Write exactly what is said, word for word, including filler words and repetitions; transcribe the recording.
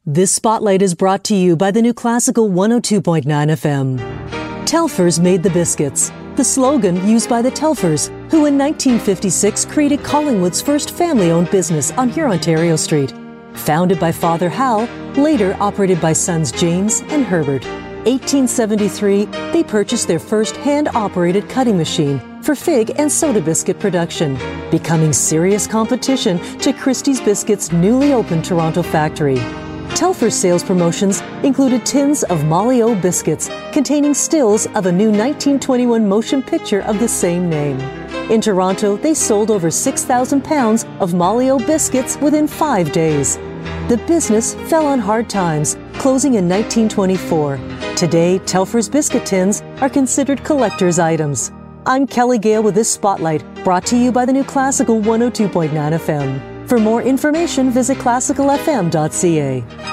This spotlight is brought to you by the New Classical one oh two point nine F M. Telfers made the biscuits, the slogan used by the Telfers, who in nineteen fifty-six created Collingwood's first family-owned business on Hurontario Street. Founded by Father Hal, later operated by sons James and Herbert. eighteen seventy-three, they purchased their first hand-operated cutting machine for fig and soda biscuit production, becoming serious competition to Christie's Biscuits' newly opened Toronto factory. Telfer's sales promotions included tins of Molly-O biscuits containing stills of a new nineteen twenty-one motion picture of the same name. In Toronto, they sold over six thousand pounds of Molly-O biscuits within five days. The business fell on hard times, closing in nineteen twenty-four. Today, Telfer's biscuit tins are considered collector's items. I'm Kelly Gale with this spotlight, brought to you by the New Classical one oh two point nine F M. For more information, visit classical f m dot c a.